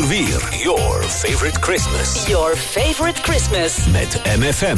uur weer. Your favorite Christmas. Your favorite Christmas. Met MFM.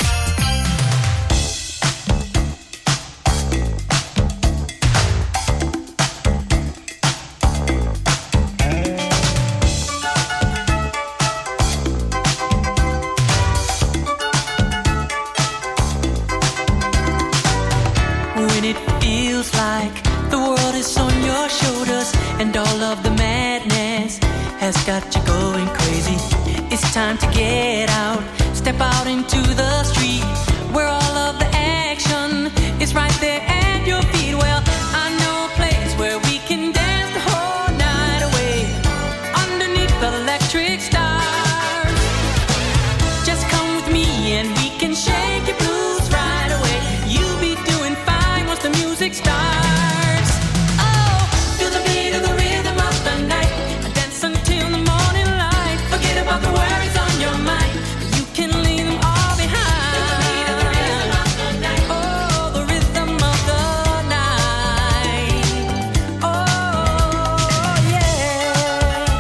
When it feels like the world is on your shoulders and all of the madness has got you going crazy, it's time to get out, step out into the street where all of the action is right there at your feet. Well, I know a place where we can dance the whole night away underneath the electric stars. Just come with me and we can shake your blues right away. You'll be doing fine once the music starts. Oh, feel the beat of the rhythm of the night. Dance until the morning light. Forget about the worries on your mind. You can leave them all behind. Feel the beat of the rhythm of the night. Oh, the rhythm of the night. Oh, yeah.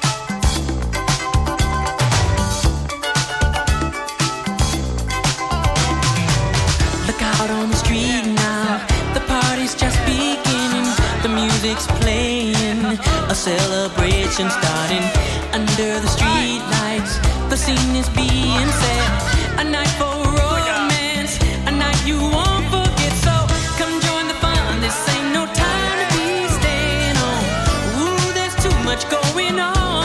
Look out on the street now, the party's just beginning. The music's playing, a celebration starting. Under the street lights, the scene is being set. A night for romance, a night you won't forget. So come join the fun, this ain't no time to be staying home. Ooh, there's too much going on.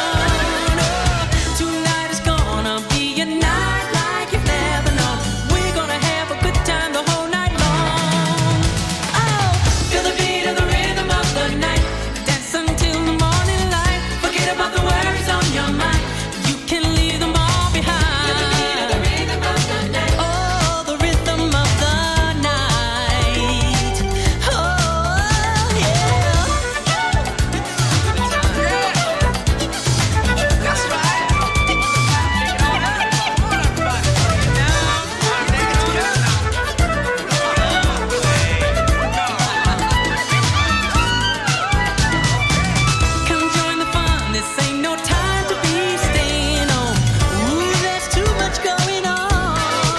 Tonight is gonna be a night like you've never known. We're gonna have a good time the whole night long. Oh, feel the beat of the rhythm of the night. Dance until the morning light. Forget about the worries on your mind. You can leave them all behind. Feel the beat of the rhythm of the night. Oh, the rhythm of the night. Oh, yeah. That's right. Come join the fun, this ain't no time to be staying home. Ooh, there's too much going on.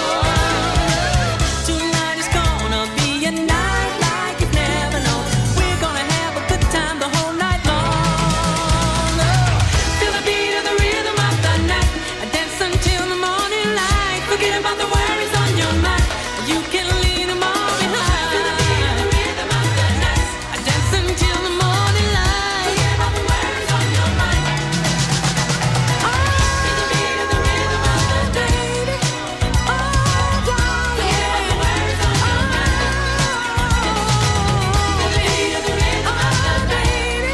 Tonight is gonna be a night like you've never known. We're gonna have a good time the whole night long. Oh, feel the beat of the rhythm of the night. Dance until the morning light. Forget about the worries on your mind. You can leave them all behind. Feel the beat of the rhythm of the night. Dance until the morning light. Forget about the worries on your mind. Oh, feel the beat of the rhythm of the night. Oh, forget about the worries on your mind. Feel the beat of the rhythm of the night.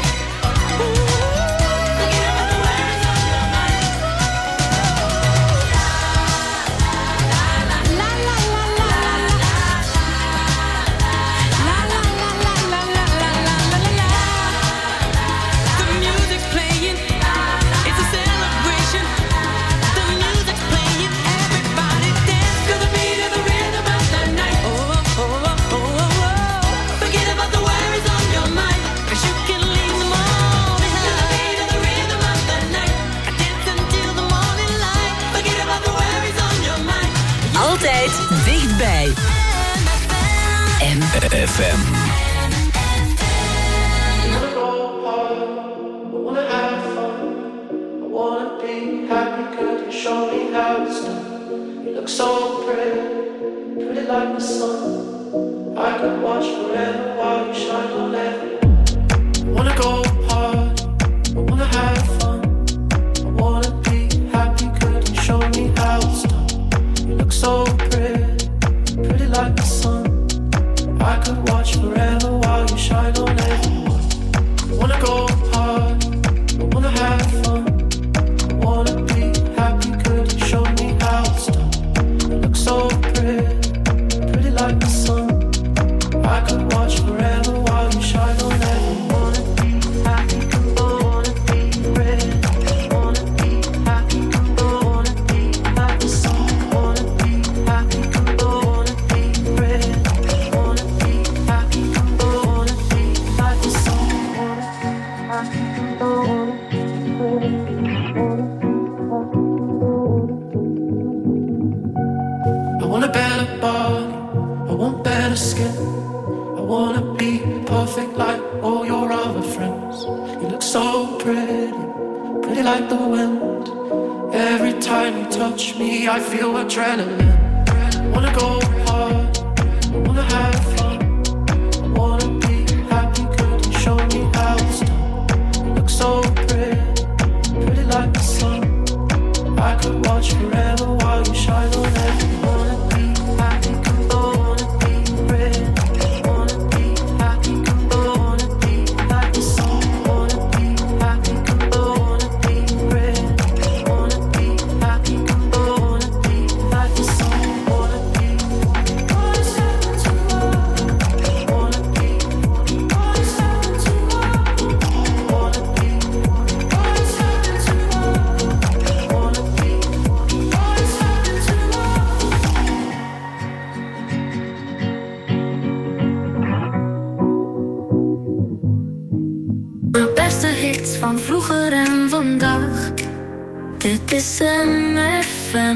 Forget about the worries on your mind. La la la la la la la la la. The music's playing, it's a celebration. The music's playing, everybody dance to the beat of the rhythm of the night. Oh, oh, oh, oh, oh, oh. Forget about the worries on your mind, 'cause you can leave them all behind. To the beat of the rhythm of the night. Dance until the morning light. Forget about the worries on your mind. Altijd dichtbij. FM. wanna have fun. I wanna be happy. Could you show me how it's done? You look so pretty, pretty like the sun. I could watch forever while you shine on everyone. I wanna go hard. I wanna have fun. I wanna be happy. Could you show me how it's done? You look so pretty, pretty like the sun. I could watch forever while you shine on everyone. I wanna go hard, I wanna have fun. I wanna be happy, could you show me how it's done? You look so pretty, pretty like the sun. I could watch forever while you shine on everyone. Wanna be happy, I wanna be pretty. Wanna be happy, I wanna be like the sun. Wanna be happy, I wanna be pretty. Wanna be happy, I want a better body, I want better skin. I wanna be perfect like all your other friends. You look so pretty, pretty like the wind. Every time you touch me, I feel adrenaline. I wanna go hard, I wanna have fun. I wanna be happy, could you show me how it's done? You look so pretty, pretty like the sun. I could watch forever while you shine on everyone. Wanna be happy, could I wanna be pretty. Wanna be happy, could I wanna be like the sun. Wanna be happy, could I wanna be pretty. Wanna be happy, could I wanna be like the sun. Wanna be what's happened to love. Wanna be what's happened to love. Wanna be what's happened to love. Wanna be what's happened to love. De beste hits van vroeger en vandaag. Dit is MFM.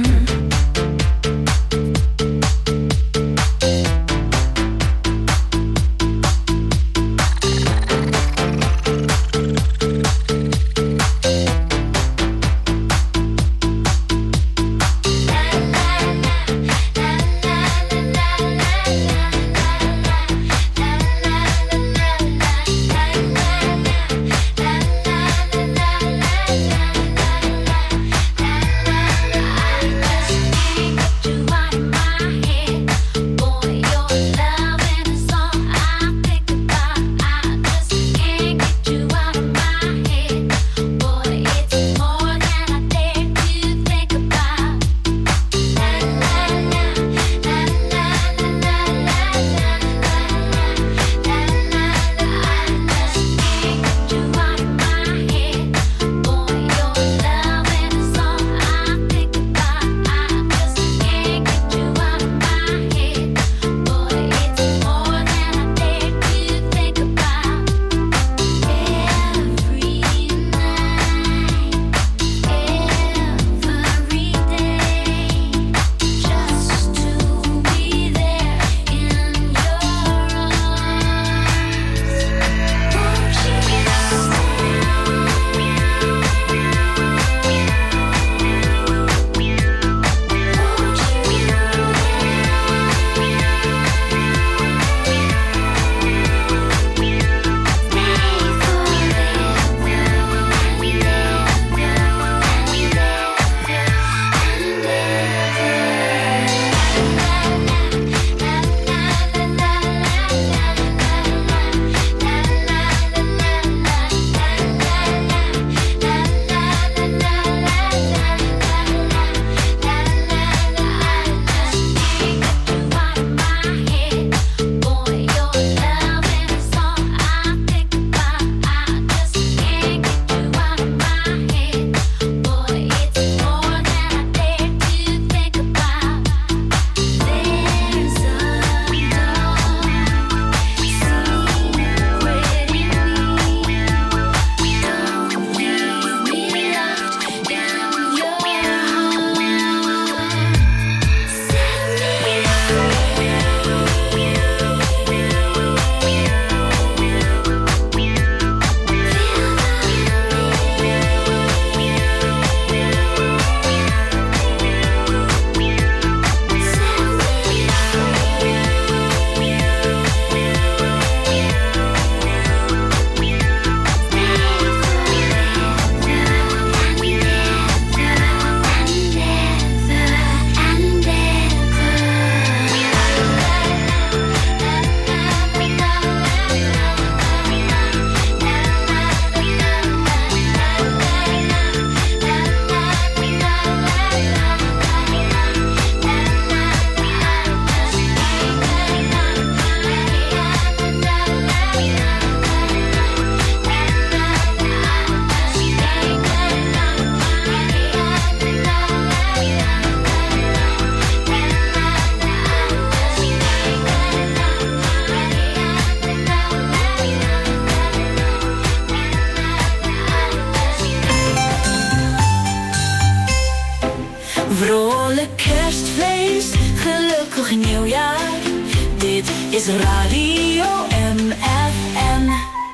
feest, gelukkig nieuwjaar. Dit is Radio MFM.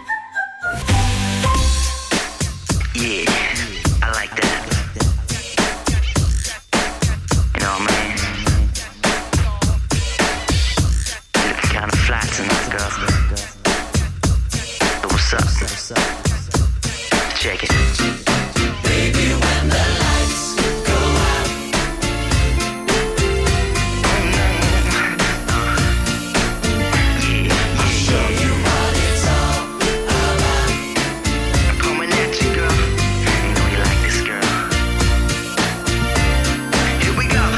Yeah, I like that. You know what I mean? You looking kinda fly tonight, girl. So what's up? Check it. Baby, when the lights go out, I'll show you what it's all about. I'm coming at you, girl. You know you like this, girl. Here we go.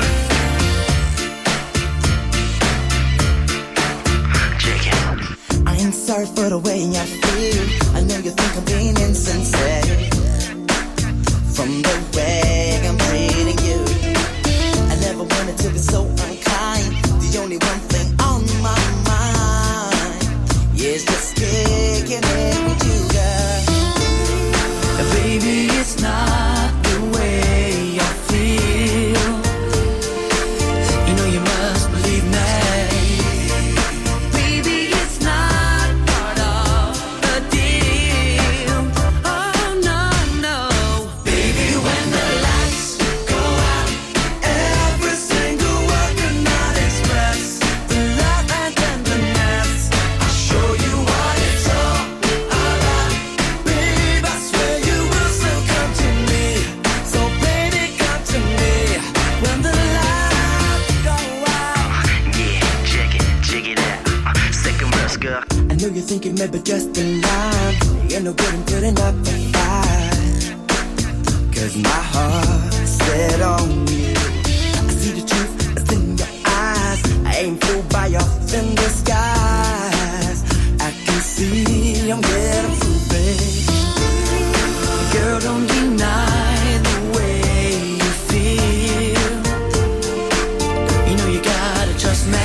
Check it. I ain't sorry for the way I feel. I know you think I'm being insincere. From the way I'm treating you, I never wanted to be so unkind. The only one thing on my mind is just kicking it with you, girl. Baby, it's not the way I feel. You know you must believe me. Baby, it's not part of the deal. Oh, no, no. Baby, when the lights go out, every single word could not express the love and tenderness. I'll show you what it's all about. Babe, I swear you will still come to me. So baby, come to me when the lights go out. Yeah, check it out. Second verse, girl. I know you're thinking maybe just a line. Ain't no good in putting up a fight. 'Cause my heart's set on you. I see the truth that's in your eyes. I ain't fooled by your thin disguise. I can see I'm getting through, babe. Girl, don't deny the way you feel. You know you gotta trust me.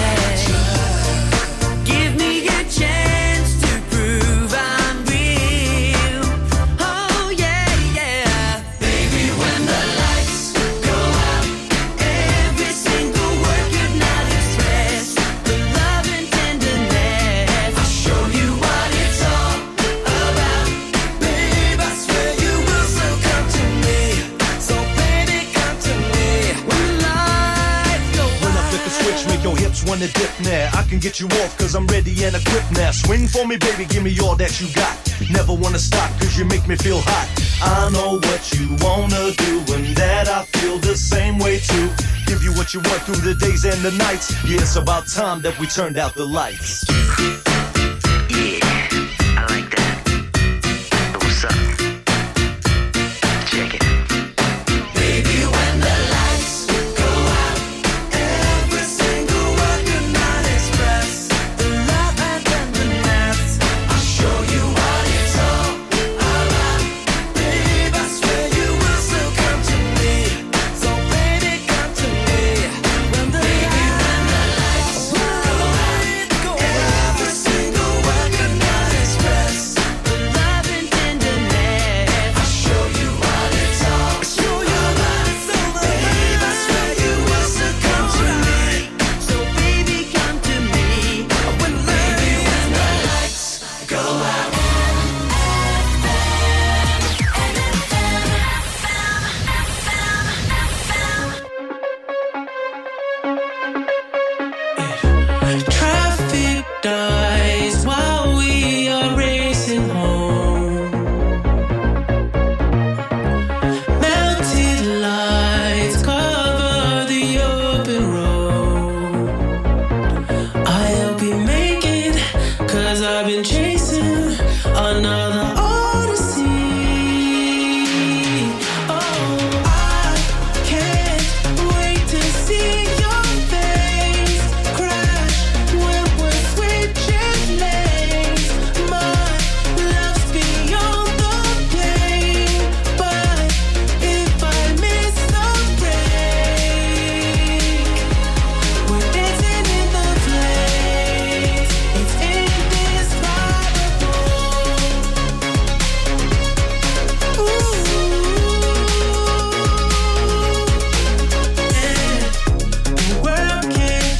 Give me a chance to prove I'm real. Oh yeah, yeah. Baby, when the lights go out, Every single word could not express the love and tenderness. I'll show you what it's all about. Babe, I swear you will still come to me. So baby, come to me When the lights go When I flip the switch, make your hips wanna dip now. I can get you off cause I'm ready and equipped now. Swing for me, baby, give me all that you got. Never wanna stop cause you make me feel hot. I know what you wanna do and that I feel the same way too. Give you what you want through the days and the nights. Yeah, it's about time that we turned out the lights. Yeah, I like that. So what's up? Check it. Baby, when the lights go out, every single word could not express the love and tenderness. I'll show you what it's all about. Babe, I swear you will still come to me. So baby, come to me when the lights go out. Every single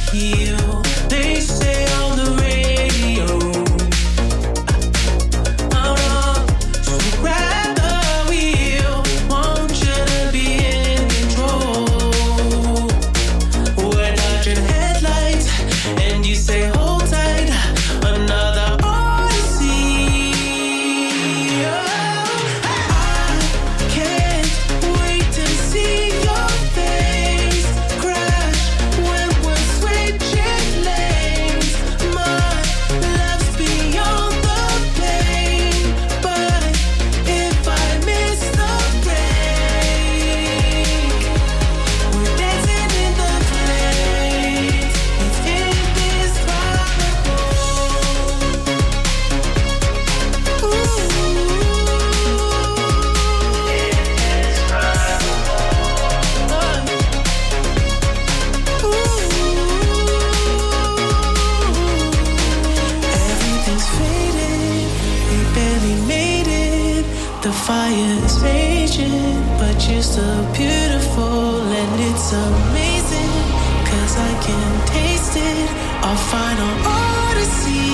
heal. They say on the radio. Oh no, so grab the wheel. Want you to be in control. We're dodging headlights, and you say hold tight. Another odyssey. I can't wait to see your face crash when we're switching lanes. My love's beyond the pain, but if I miss the break, we're dancing in the flames. It's indescribable. Everything's faded, we barely made it. The fire's raging, but you're still beautiful, and it's amazing, 'cause I can taste it. Our final odyssey.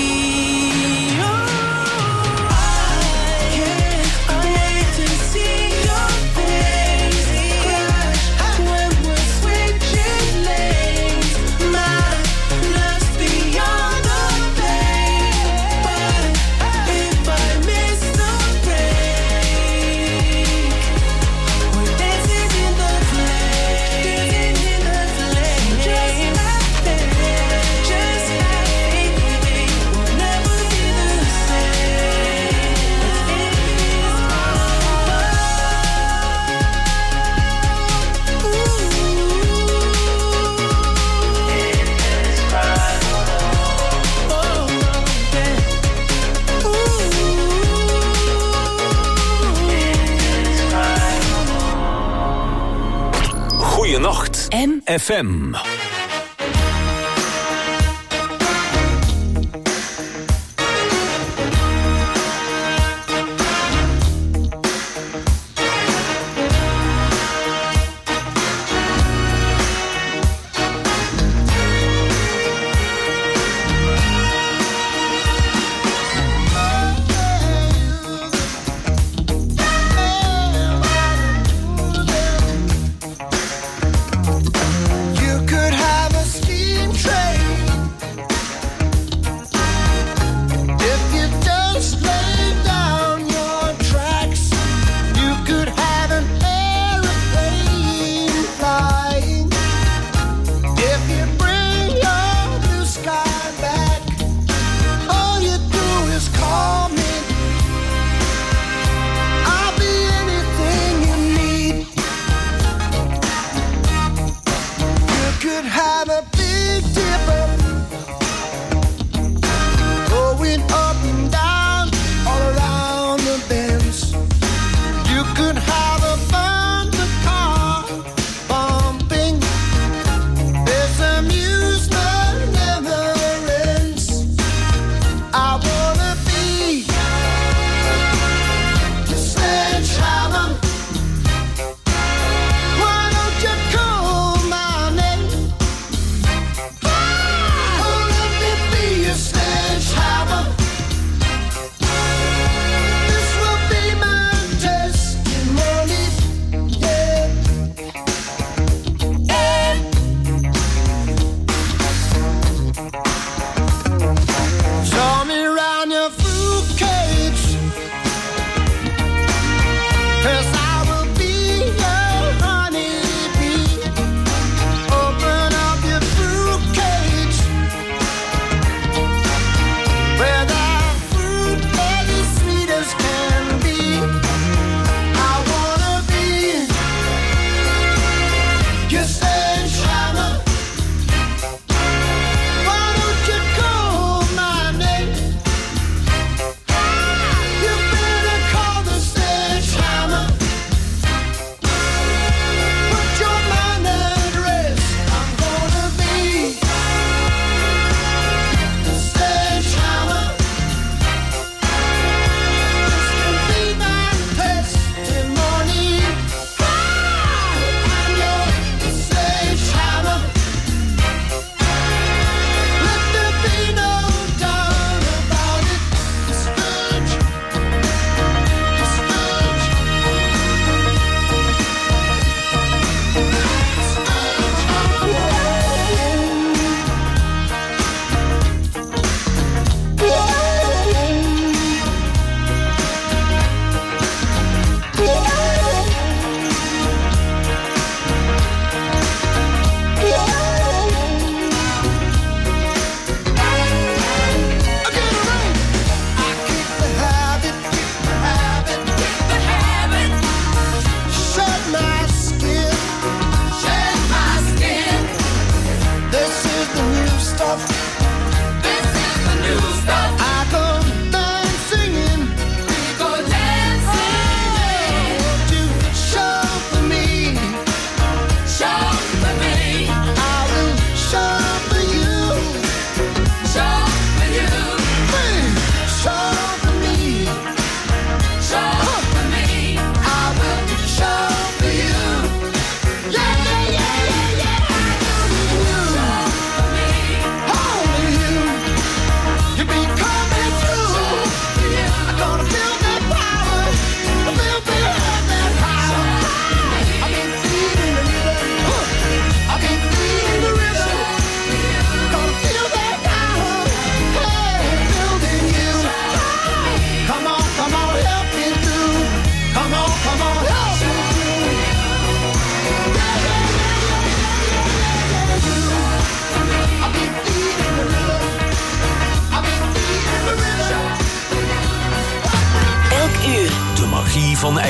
I can't wait to see your face crash when we're switching lanes. My love's beyond the pain, but if I miss the break, we're dancing in the flames. Just like we'll never be the same. Goeienacht. FM. You could have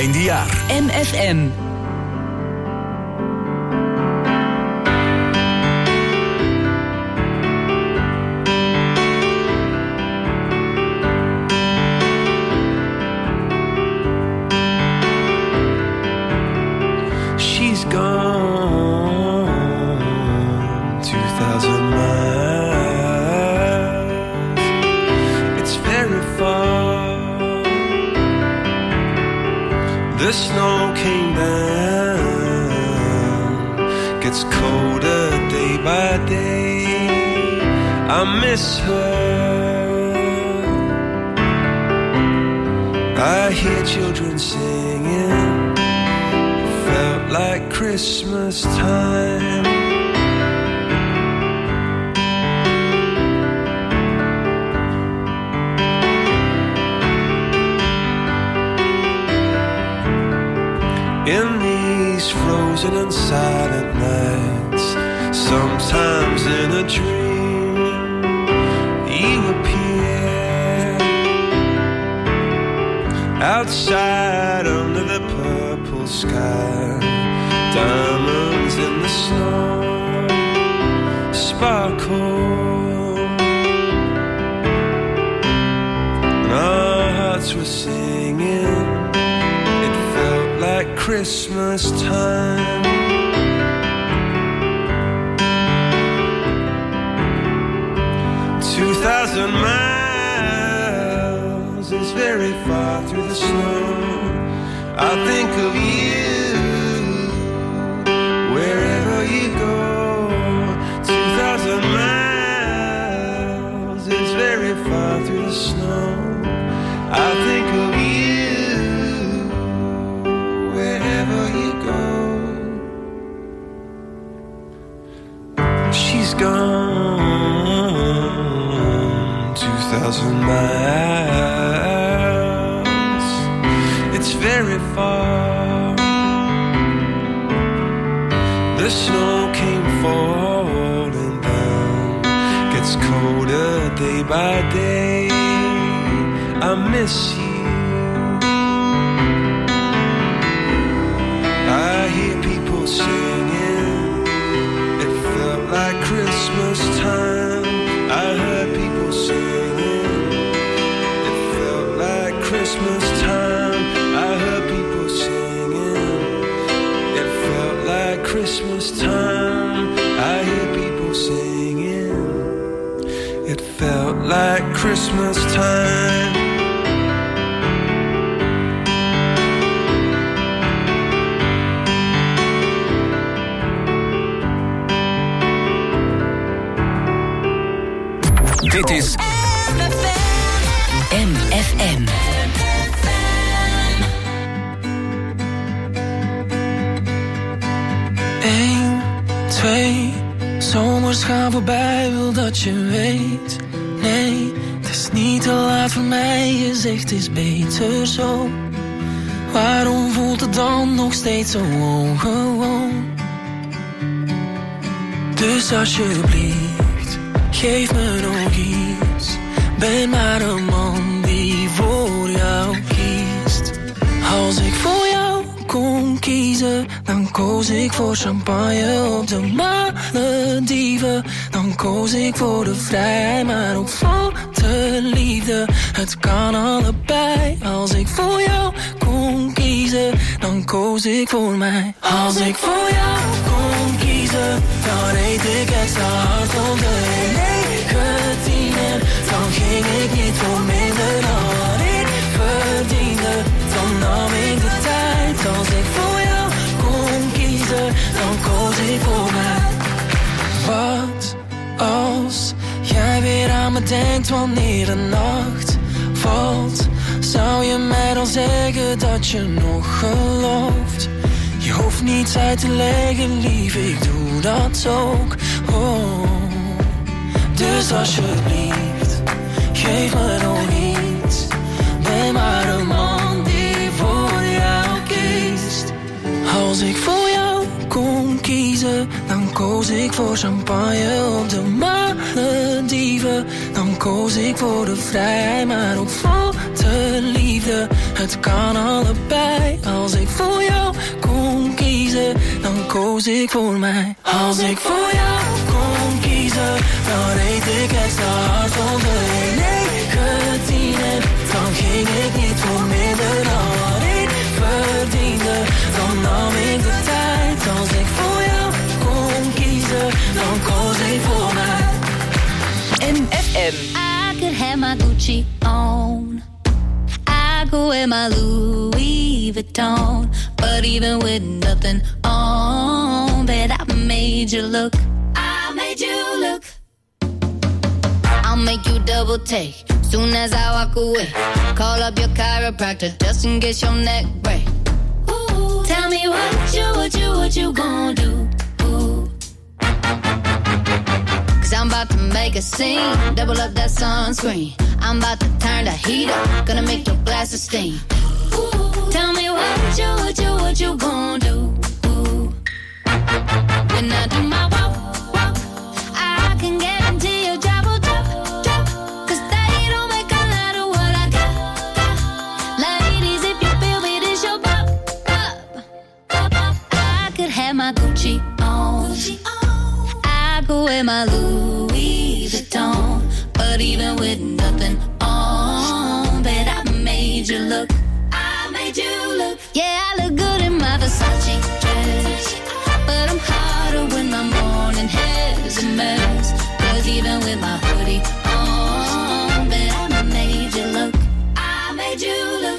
eindejaar. MFM. She's gone 2,000 miles. It's very far. The snow came down, gets colder day by day. I miss her. I hear children singing. Felt like Christmas time. In these frozen and silent nights, sometimes in a dream, you appear outside under the purple sky. Diamonds in the snow sparkle, and our hearts were singing. It felt like Christmas time. "2,000 miles is very far through the snow. I think of you wherever you go. 2,000 miles is very far through the snow. I think of you wherever you go." She's gone 2,000 miles. It's very far. The snow came falling down, gets colder day by day. I miss you. I hear people singing. It felt like Christmas time. I heard people singing. It felt like Christmas time. I heard people singing. It felt like Christmas time. I hear people singing. It felt like Christmas time. Dit is MFM. 1, 2, zomers gaan voorbij, wil dat je weet. Nee, het is niet te laat voor mij, je zegt het is beter zo. Waarom voelt het dan nog steeds zo ongewoon? Dus alsjeblieft, geef me nog iets. Ben maar een man die voor jou kiest. Als ik voor jou kon kiezen, dan koos ik voor champagne op de Malediven. Dan koos ik voor de vrijheid, maar ook voor de liefde. Het kan allebei. Als ik voor jou kon kiezen, dan koos ik voor mij. Als ik voor jou kon kiezen, dan reed ik extra hard op de 19. Dan ging ik niet voor minder dan wat ik verdiende. Dan nam ik de tijd. Als ik voor jou kon kiezen, dan koos ik voor mij. Wat als jij weer aan me denkt wanneer de nacht valt? Zou je mij dan zeggen dat je nog gelooft? Je hoeft niets uit te leggen, lief, ik doe dat ook. Oh. Dus alsjeblieft, geef me nog iets. Ben maar een man die voor jou kiest. Als ik voor jou kon kiezen, dan koos ik voor champagne op de Malediven. Dan koos ik voor de vrijheid, maar ook voor de liefde. Het kan allebei. Als ik voor jou kon kiezen, dan koos ik voor mij. Als ik voor jou kon kiezen, dan reed ik extra hard onder 119. En dan ging ik niet voor minder dan wat ik verdiende. Dan nam ik de tijd. Als ik voor jou kon kiezen, dan koos ik voor mij. MFM. I could have my Gucci on, I go wear my Louis Vuitton, but even with nothing on, bet I made you look. I made you look. I'll make you double take soon as I walk away. Call up your chiropractor just in case your neck break. Ooh, tell me what you gonna do? Ooh. 'Cause I'm about to make a scene, double up that sunscreen. I'm about to turn the heat up, gonna make your glasses steam. Ooh, tell me what you gonna do? Ooh. When I do my walk, I can guarantee your job will drop. 'Cause they don't make a lot of what I got. Ladies, if you feel me, this your bop. I could have my Gucci on, I go wear my Louis Vuitton, but even with nothing on, bet I made you look. I made you look. Yeah, I look good in my Versace dress, but I'm hotter when my morning hair's a mess. 'Cause even with my hoodie on, bet I made you look. I made you look.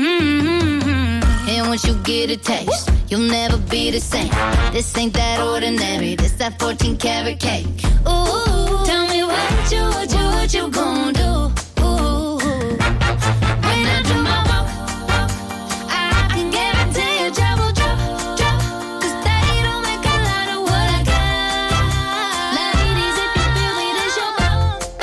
And once you get a taste, you'll never be the same. This ain't that ordinary, this that 14 karat cake. Ooh, tell me what you gonna do? Ooh, when I do my walk, I can guarantee your job will drop. 'Cause they don't make a lot of what I got. Ladies, if you feel me, this your bop.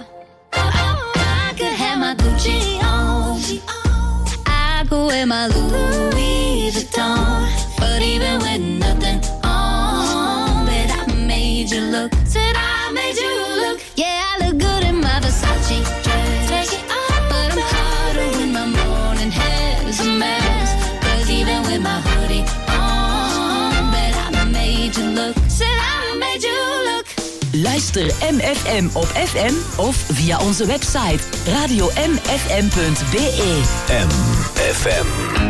I could have my Gucci on, I go wear my Louis Vuitton, but even with nothing on, bet I made you look. Said I made you look. Yeah, I look good in my Versace dress, but I'm hotter when my morning hair's a mess. 'Cause even with my hoodie on, bet I made you look. Said I made you look. Luister MFM op FM of via onze website radiomfm.be. MFM.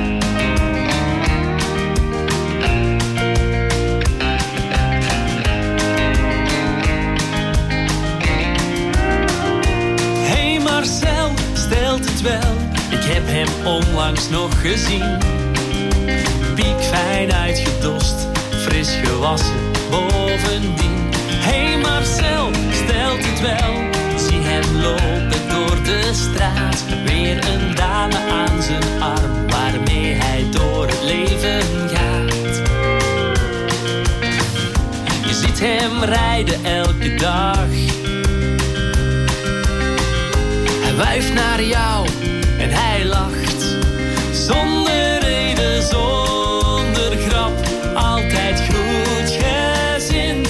Marcel stelt het wel, ik heb hem onlangs nog gezien. Piekfijn uitgedost, fris gewassen bovendien. Hey Marcel stelt het wel, zie hem lopen door de straat. Weer een dame aan zijn arm, waarmee hij door het leven gaat. Je ziet hem rijden elke dag. Wuift naar jou en hij lacht. Zonder reden, zonder grap, altijd goed gezind.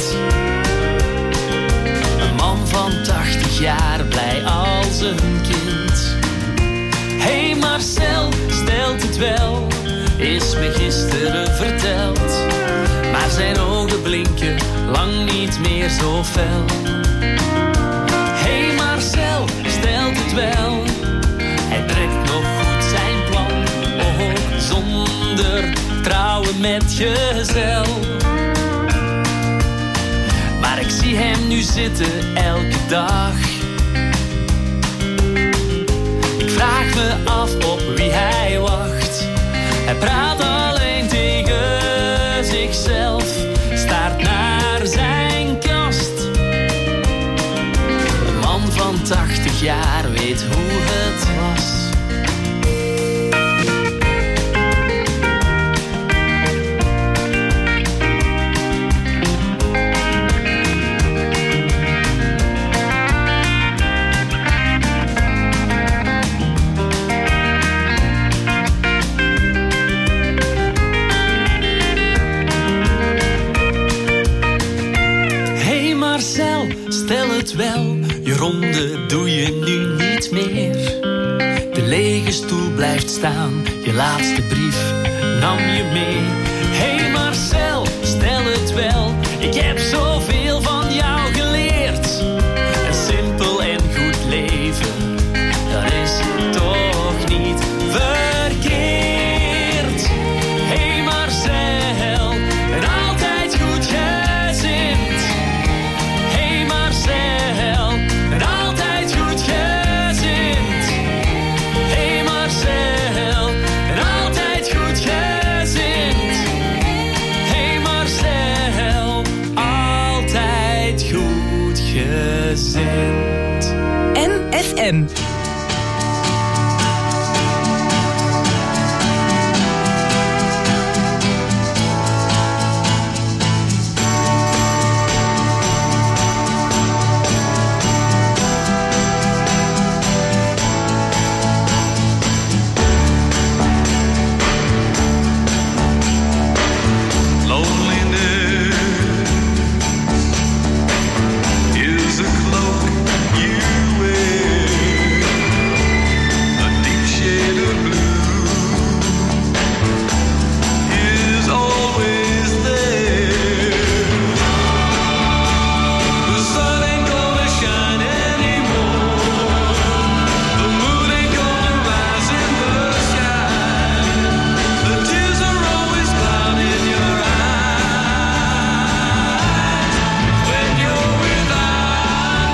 Een man van 80 jaar, blij als een kind. Hey Marcel, stelt het wel, is me gisteren verteld. Maar zijn ogen blinken lang niet meer zo fel. Hey Marcel, stelt het wel, hij trekt nog goed zijn plan. Oh, zonder trouwen met jezelf. Maar ik zie hem nu zitten elke dag. Ik vraag me af op wie hij wacht. Hij praat alleen tegen zichzelf, staart naar zijn kast. Een man van 80 jaar weet hoe het was. Stel het wel, je ronde doe je nu niet meer. De lege stoel blijft staan, je laatste brief nam je mee. Hey Marcel, stel het wel, ik heb zoveel van jou geleerd. Een simpel en goed leven, dat is toch niet verkeerd. Hey Marcel, en altijd goed gezind. Hey Marcel, en altijd goed gezind. Hey Marcel, en altijd goed gezind. Hey Marcel, altijd goed gezind. MFM. Is a cloak you wear, a deep shade of blue is always there. The sun ain't gonna shine anymore, the moon ain't gonna rise in the sky, the tears are always clouding your eyes when you're without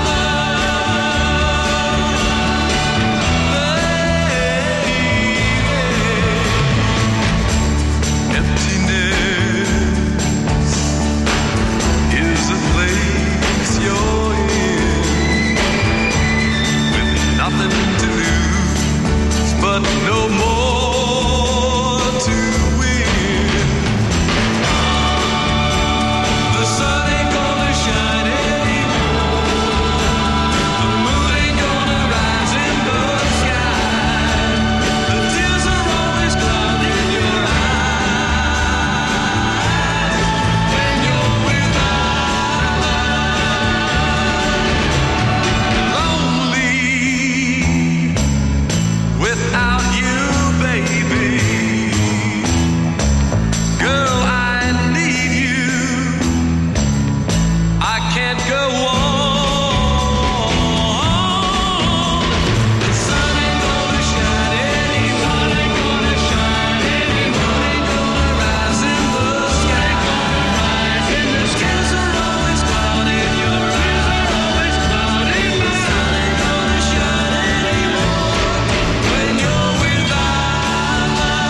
emptiness is a place you're in with nothing to lose but no more to win. The sun ain't gonna shine anymore, the moon ain't gonna rise in the sky, the tears are always clouding your eyes when you're without lonely without you, baby. Girl, I need you. I can't go on. The sun ain't gonna shine anymore, ain't gonna shine anymore, ain't gonna rise in the sky, gonna rise in the skies are always clouding your eyes, always clouding. The sun ain't gonna shine anymore when you're without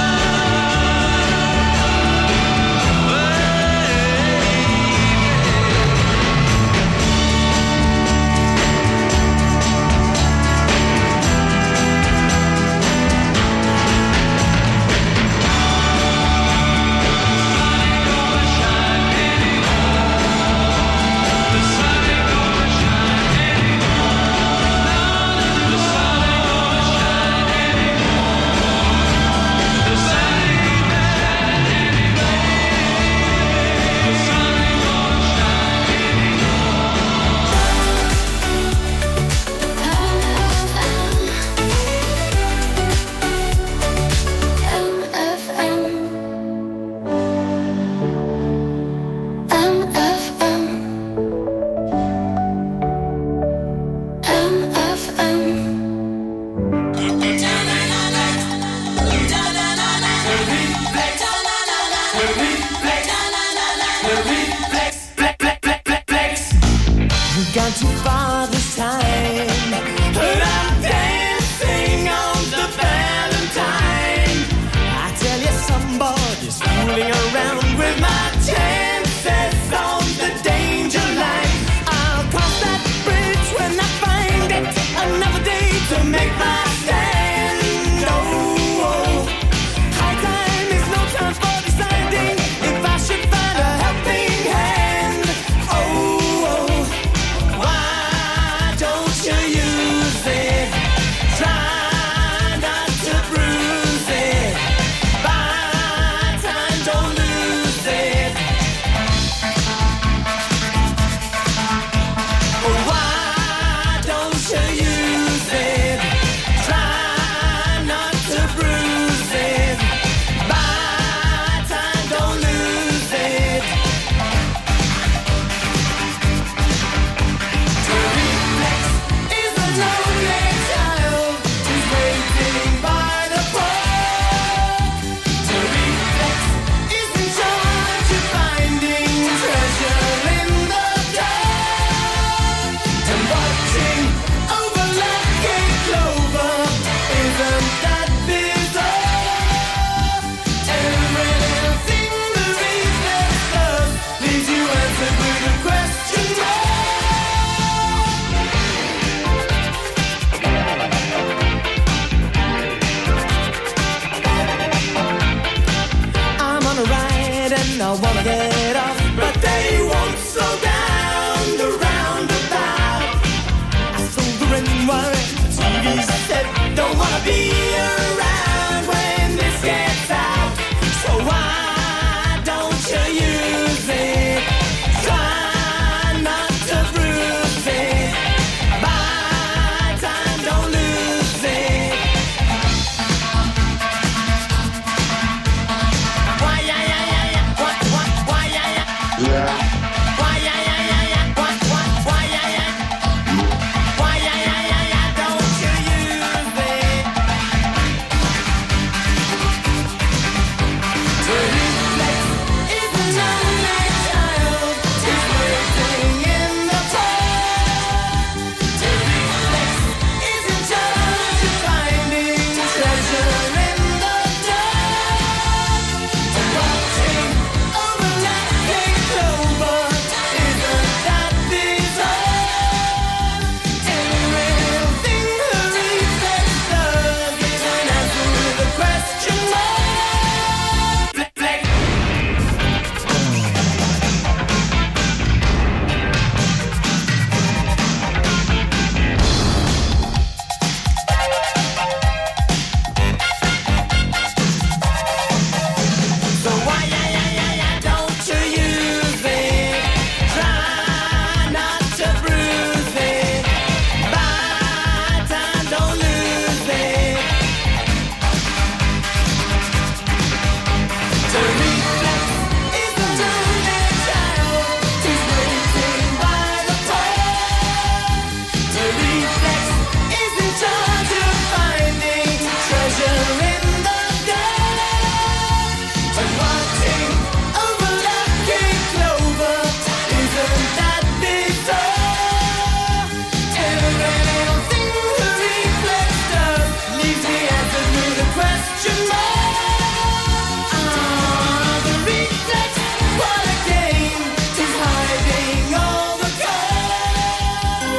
We've gone too far this time, but I'm dancing on the Valentine. I tell you, somebody's fooling around with my chances on the danger line. I'll cross that bridge when I find it, another day to make my stand. Oh, high time is no time for deciding if I should find a helping hand. Oh, why don't you use it? Try not to bruise it. By time, don't lose it.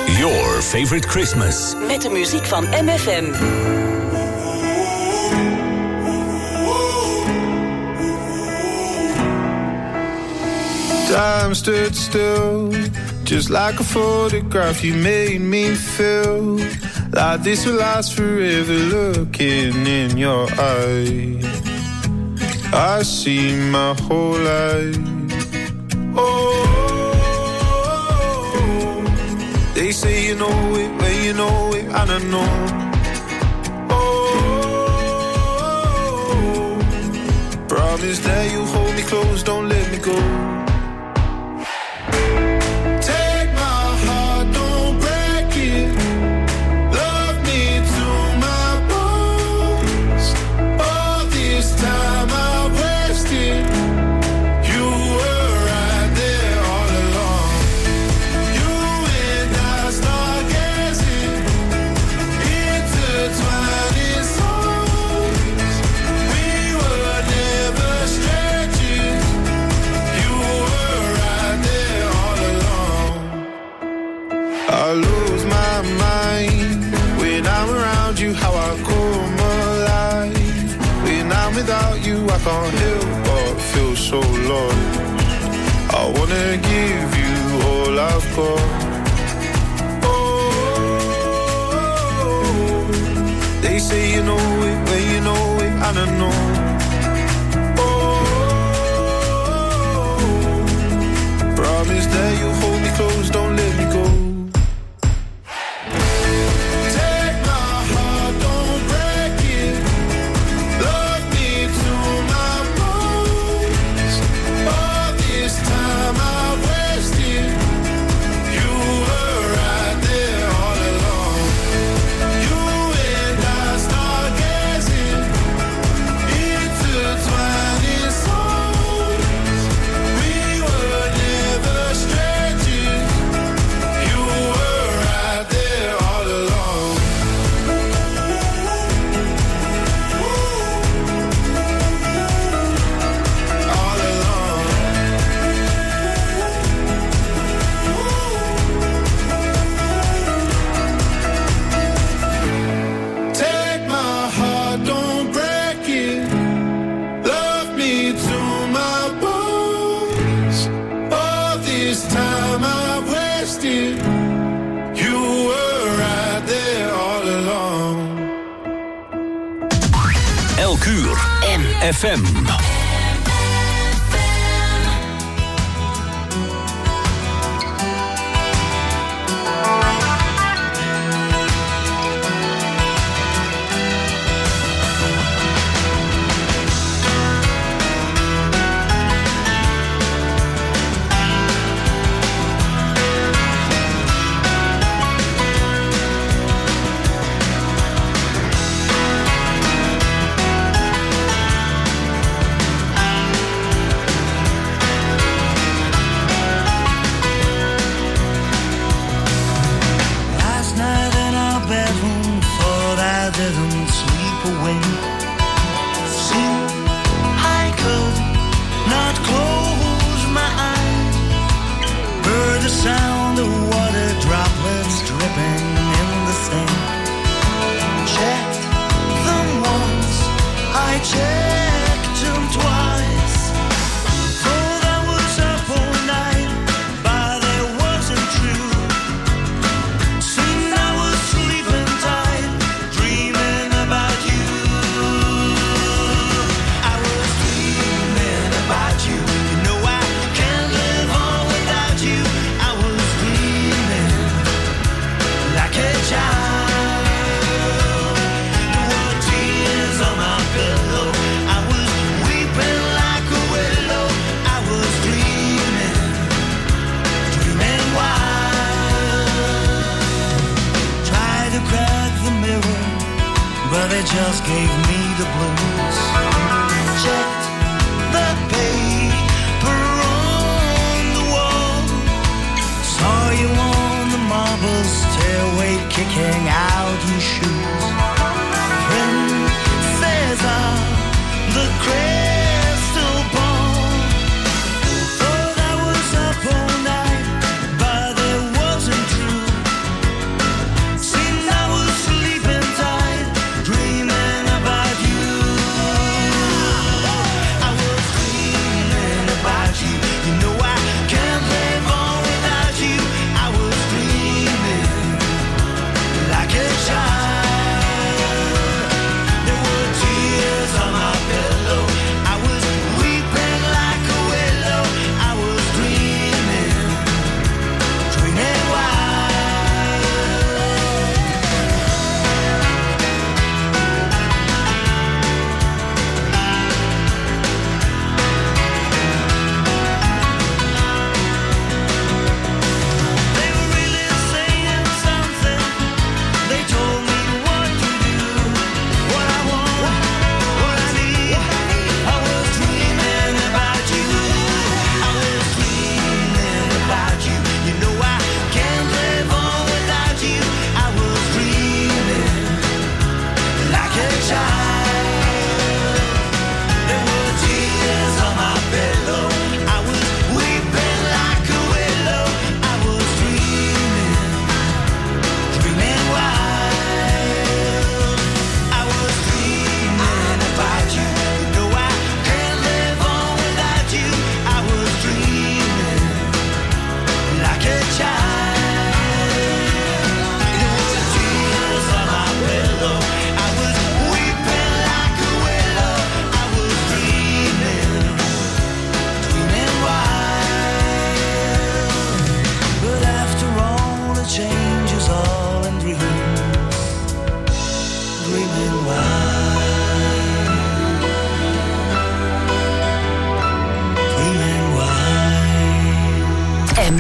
Your favorite Christmas. Met de muziek van MFM. Time stood still, just like a photograph. You made me feel like this will last forever. Looking in your eyes, I see my whole life. Oh, they say you know it, when you know it, and I know. Oh, promise that you hold me close, don't let me go. I can't help but feel so lost. I wanna give you all I've got. Oh, they say you know it, when you know it, and I know. Oh, promise that you'll hold me close, don't let me go. FM. Just gave me the blues. Checked the paper on the wall. Saw you on the marble stairway, kicking out your shoes. Princess of the crystal ball. Thought I was up all night, but it wasn't true.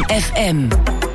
FM.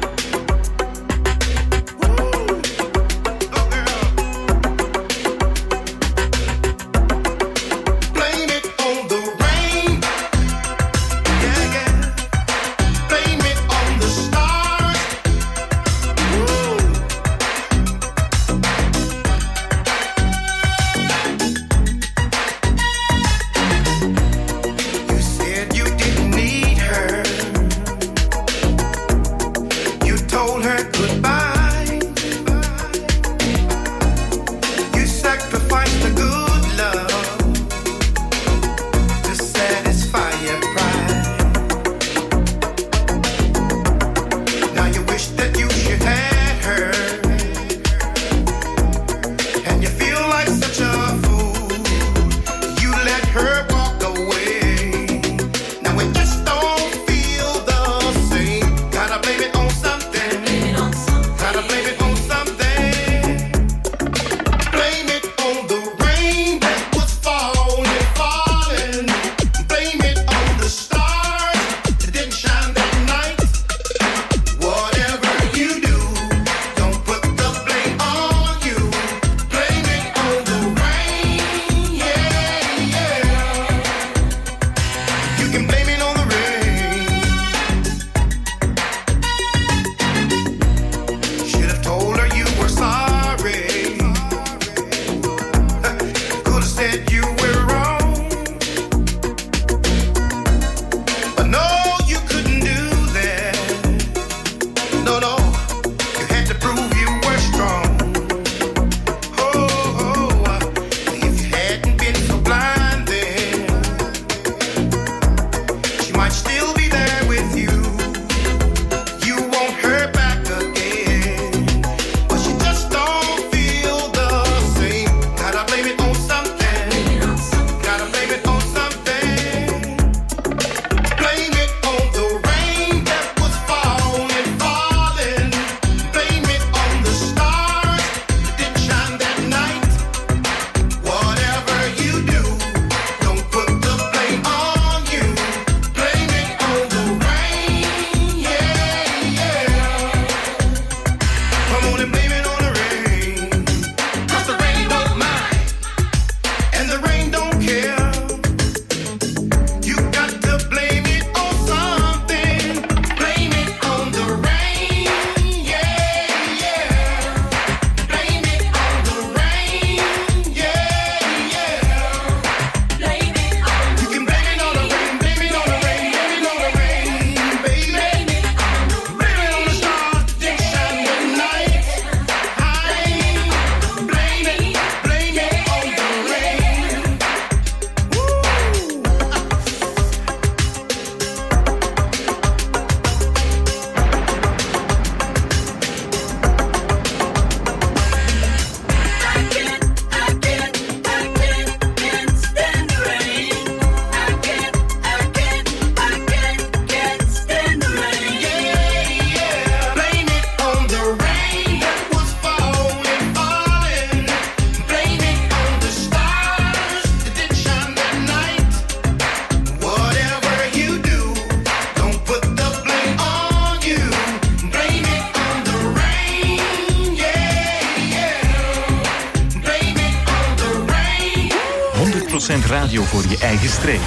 Radio voor je eigen streek.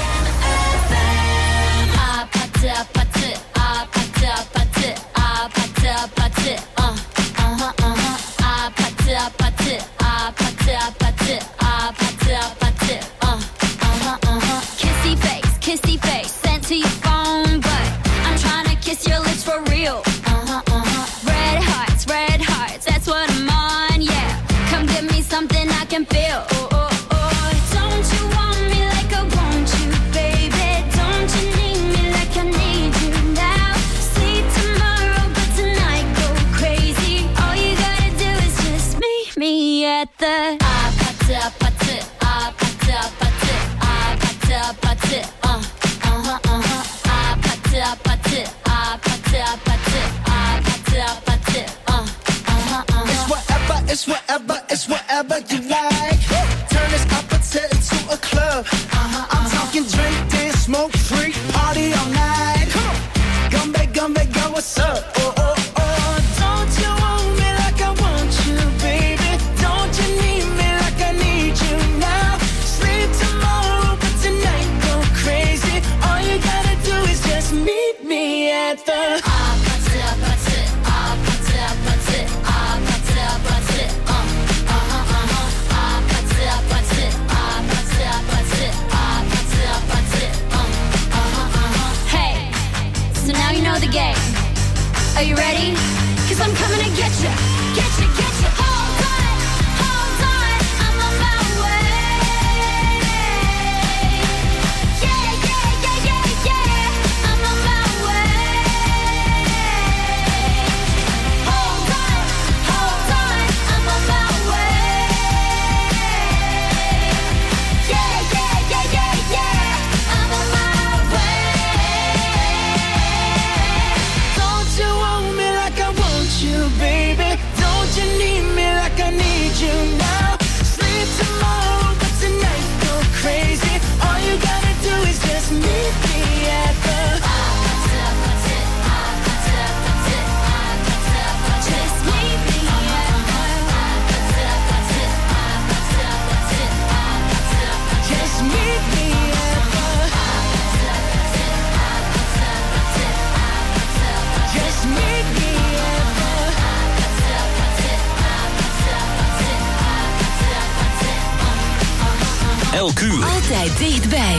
Kissy face, sent to your phone, but I'm trying to kiss your lips for real. Red hearts, that's what I'm on, yeah. Come give me something I can feel. Don't you want me like I want you, baby? Don't you need me like I need you now? See tomorrow, but tonight go crazy. All you gotta do is just meet me at the It's whatever you like. Turn this appetite into a club. I'm talking drink, dance, smoke, freak, party all night. Gumbe, go, what's up? Oh, oh, oh. Don't you want me like I want you, baby? Don't you need me like I need you now? Sleep tomorrow, but tonight go crazy. All you gotta do is just meet me at the the game. Are you ready? 'Cause I'm coming to get you. Get you, get you. Hold on, I'm on my way. Yeah, yeah, yeah, yeah, yeah. I'm on my way. Hold on, I'm on my way. Yeah, yeah, yeah, yeah, yeah. I'm on my way. you want me like I want you, baby? Don't you need me like I need you now? Sleep tomorrow, but tonight go crazy. All you gotta do is just meet me at the Just meet me at Just meet me at the Just meet me at the Elk uur. Altijd dichtbij.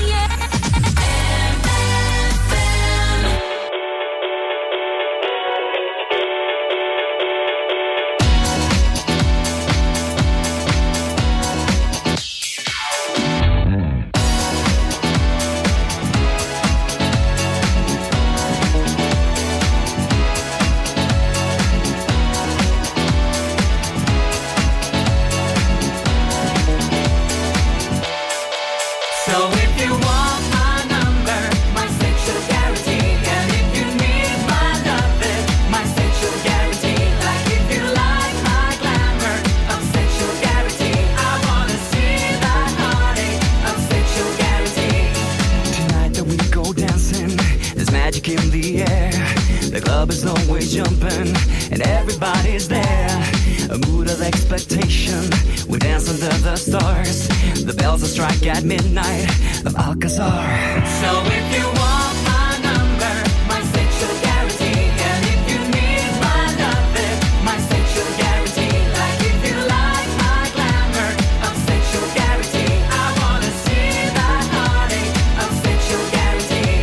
So if you want my number, my sexual guarantee, and if you need my loving, my sexual guarantee, like if you like my glamour of sexual guarantee, I wanna see that heartache of sexual guarantee. Tonight that we go dancing, there's magic in the air. The club is always jumping, and everybody's there. A mood of expectation, we dance under the stars. The bells will strike at midnight of Alcazar. So if you want my number, my sexual guarantee, and if you need my loving, my sexual guarantee, like if you like my glamour of sexual guarantee, I wanna see that heartache of sexual guarantee.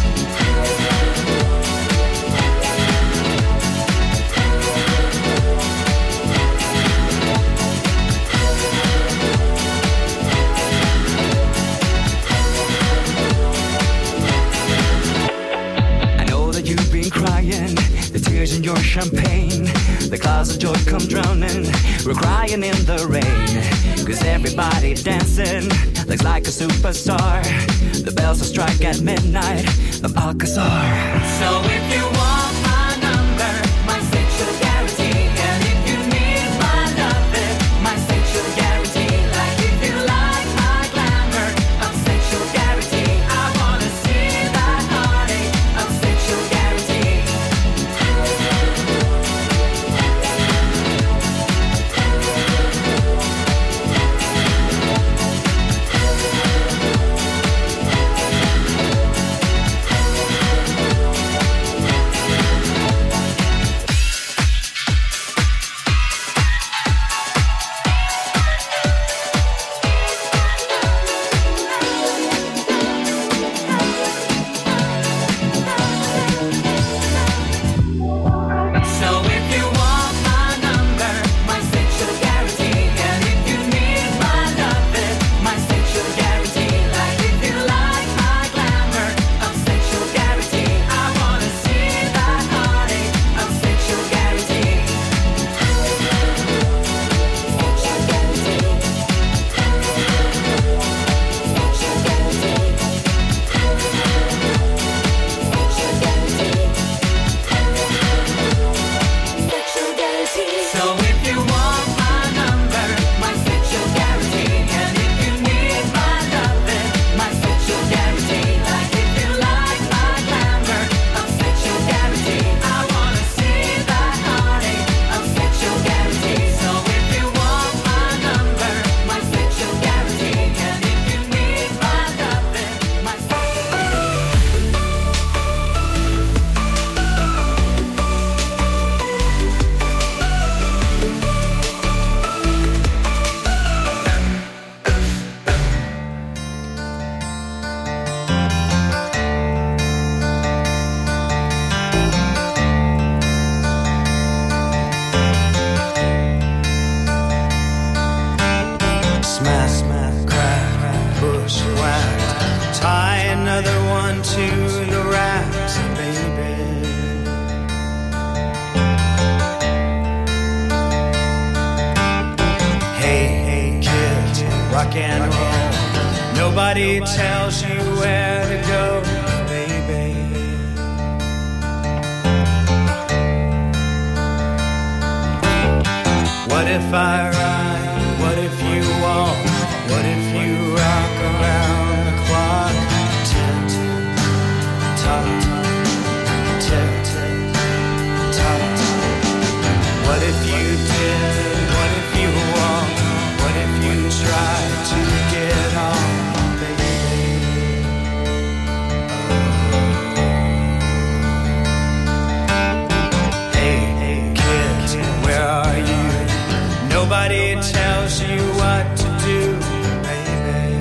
Crying, the tears in your champagne, the clouds of joy come drowning. We're crying in the rain, 'cause everybody dancing looks like a superstar. The bells will strike at midnight of Alcazar. So if you want my number, my sexual guarantee, and if you need my loving, my sexual guarantee, like if you like my glamour of sexual guarantee, I wanna see that heartache of sexual guarantee. to the raps, baby. Hey, kid, rock and roll. Nobody tells you where to go, baby. What if I ride? What if you walk? What if you rock around the clock? Tick, tock, tick, tock. What if you did? What if you walked? What if you tried to get on, baby? Hey, kid, where are you? Nobody tells you what to do, baby.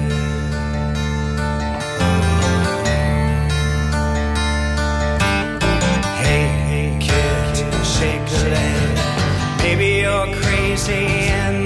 Hey, kid, shake a leg. Maybe you're crazy and